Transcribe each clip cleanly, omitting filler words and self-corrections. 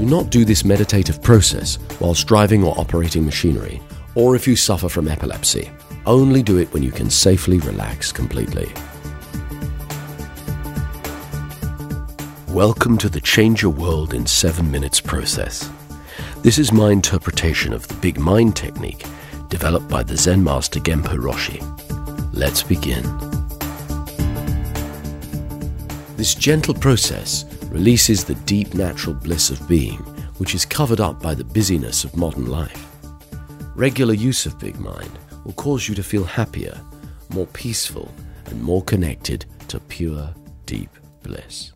Do not do this meditative process whilst driving or operating machinery, or if you suffer from epilepsy. Only do it when you can safely relax completely. Welcome to the Change Your World in 7 Minutes process. This is my interpretation of the Big Mind technique developed by the Zen master Genpo Roshi. Let's begin. This gentle process releases the deep natural bliss of being, which is covered up by the busyness of modern life. Regular use of Big Mind will cause you to feel happier, more peaceful, and more connected to pure, deep bliss.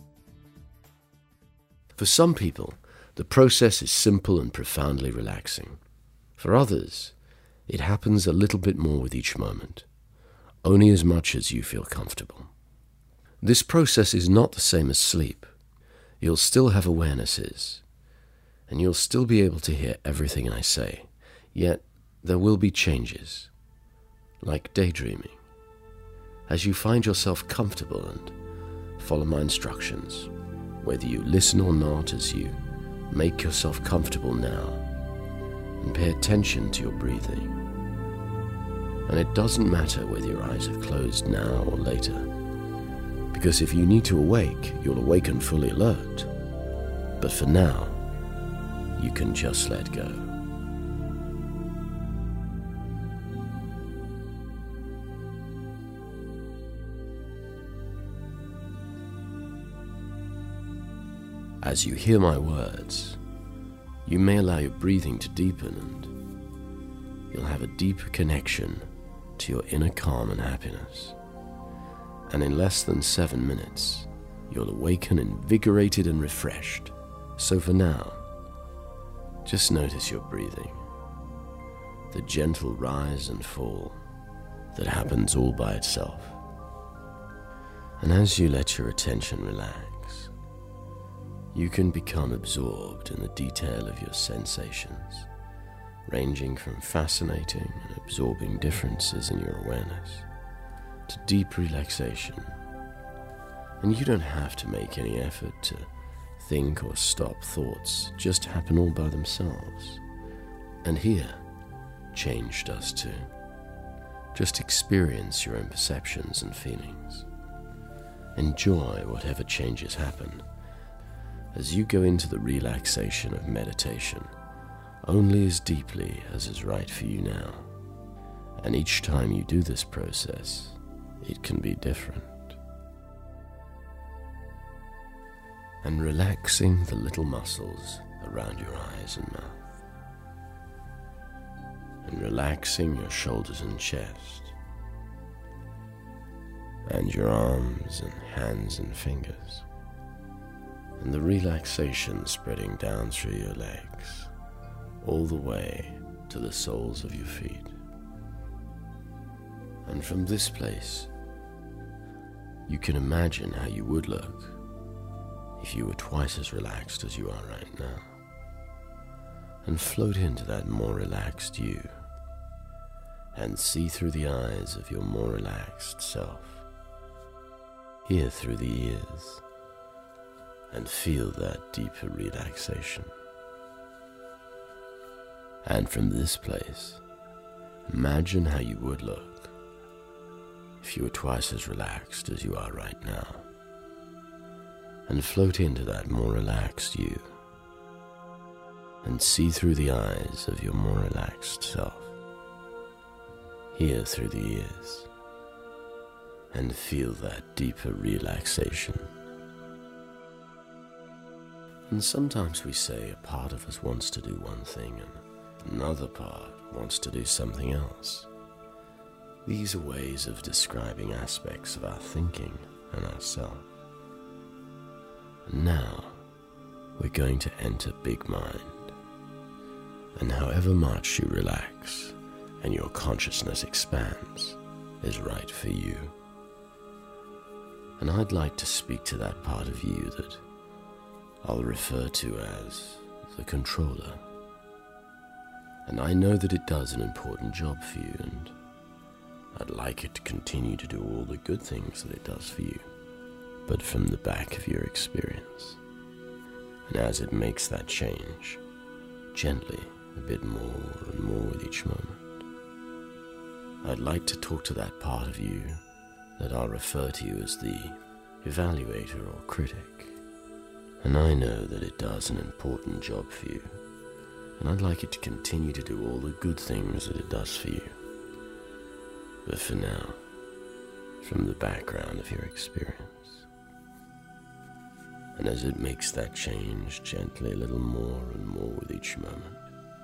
For some people, the process is simple and profoundly relaxing. For others, it happens a little bit more with each moment, only as much as you feel comfortable. This process is not the same as sleep. You'll still have awarenesses, and you'll still be able to hear everything I say, yet there will be changes, like daydreaming, as you find yourself comfortable and follow my instructions, whether you listen or not, as you make yourself comfortable now and pay attention to your breathing. And it doesn't matter whether your eyes are closed now or later, because if you need to awake, you'll awaken fully alert. But for now, you can just let go. As you hear my words, you may allow your breathing to deepen, and you'll have a deeper connection to your inner calm and happiness. And in less than 7 minutes, you'll awaken invigorated and refreshed. So for now, just notice your breathing, the gentle rise and fall that happens all by itself. And as you let your attention relax, you can become absorbed in the detail of your sensations, ranging from fascinating and absorbing differences in your awareness to deep relaxation. And you don't have to make any effort to think or stop. Thoughts just happen all by themselves. And here, change does too. Just experience your own perceptions and feelings. Enjoy whatever changes happen as you go into the relaxation of meditation, only as deeply as is right for you now. And each time you do this process, it can be different. And relaxing the little muscles around your eyes and mouth, and relaxing your shoulders and chest, and your arms and hands and fingers, and the relaxation spreading down through your legs, all the way to the soles of your feet. And from this place, you can imagine how you would look if you were twice as relaxed as you are right now, and float into that more relaxed you, and see through the eyes of your more relaxed self, hear through the ears, and feel that deeper relaxation. And from this place, imagine how you would look if you were twice as relaxed as you are right now, and float into that more relaxed you, and see through the eyes of your more relaxed self, hear through the ears, and feel that deeper relaxation. And sometimes we say a part of us wants to do one thing and another part wants to do something else. These are ways of describing aspects of our thinking and ourself. And now we're going to enter Big Mind. And however much you relax and your consciousness expands is right for you. And I'd like to speak to that part of you that I'll refer to as the controller. And I know that it does an important job for you, and I'd like it to continue to do all the good things that it does for you, but from the back of your experience. And as it makes that change, gently, a bit more and more with each moment, I'd like to talk to that part of you that I'll refer to you as the evaluator or critic. And I know that it does an important job for you, and I'd like it to continue to do all the good things that it does for you. But for now, from the background of your experience, and as it makes that change gently a little more and more with each moment.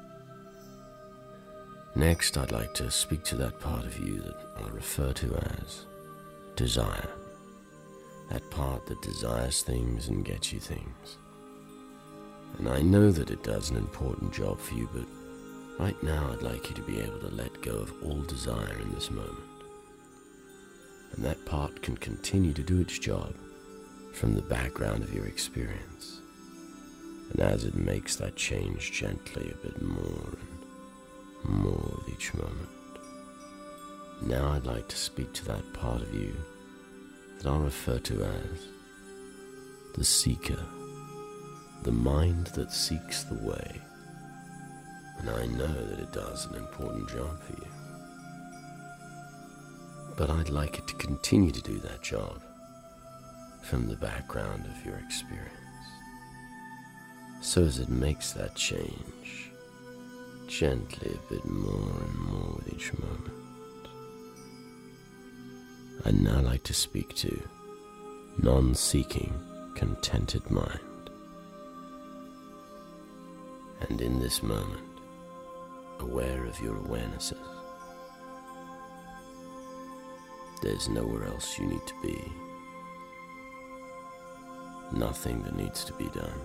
Next, I'd like to speak to that part of you that I'll refer to as desire. That part that desires things and gets you things. And I know that it does an important job for you, but right now I'd like you to be able to let go of all desire in this moment. And that part can continue to do its job from the background of your experience. And as it makes that change gently a bit more and more with each moment. Now I'd like to speak to that part of you that I'll refer to as the seeker, the mind that seeks the way. And I know that it does an important job for you. But I'd like it to continue to do that job from the background of your experience. So as it makes that change, gently a bit more and more with each moment. I'd now like to speak to non-seeking, contented mind. And in this moment, aware of your awarenesses. There's nowhere else you need to be. Nothing that needs to be done.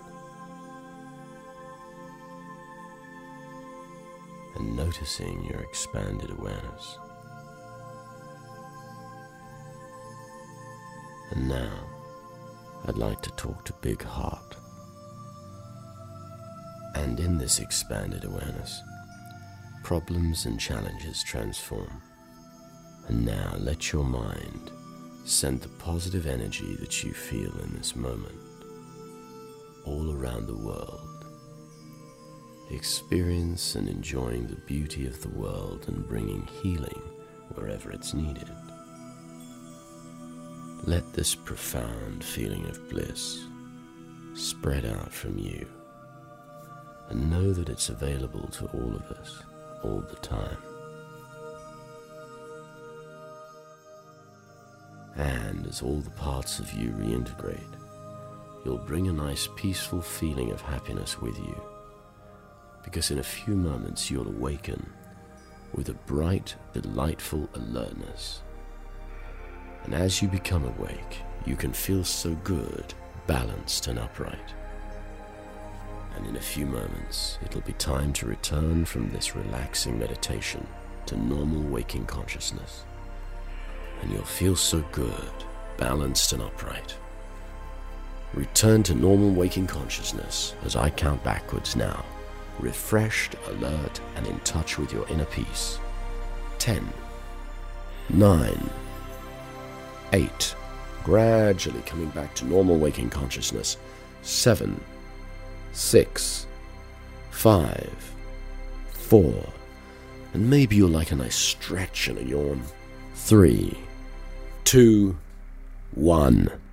And noticing your expanded awareness. And now, I'd like to talk to Big Heart. And in this expanded awareness, problems and challenges transform. And now let your mind send the positive energy that you feel in this moment all around the world. Experience and enjoying the beauty of the world and bringing healing wherever it's needed. Let this profound feeling of bliss spread out from you, and know that it's available to all of us all the time. And as all the parts of you reintegrate, you'll bring a nice peaceful feeling of happiness with you, because in a few moments you'll awaken with a bright, delightful alertness. And as you become awake, you can feel so good, balanced and upright. And in a few moments, it'll be time to return from this relaxing meditation to normal waking consciousness. And you'll feel so good, balanced and upright. Return to normal waking consciousness as I count backwards now, refreshed, alert, and in touch with your inner peace. 10, 9, 8, gradually coming back to normal waking consciousness. 7, 6, 5, 4, and maybe you'll like a nice stretch and a yawn. 3, 2, 1.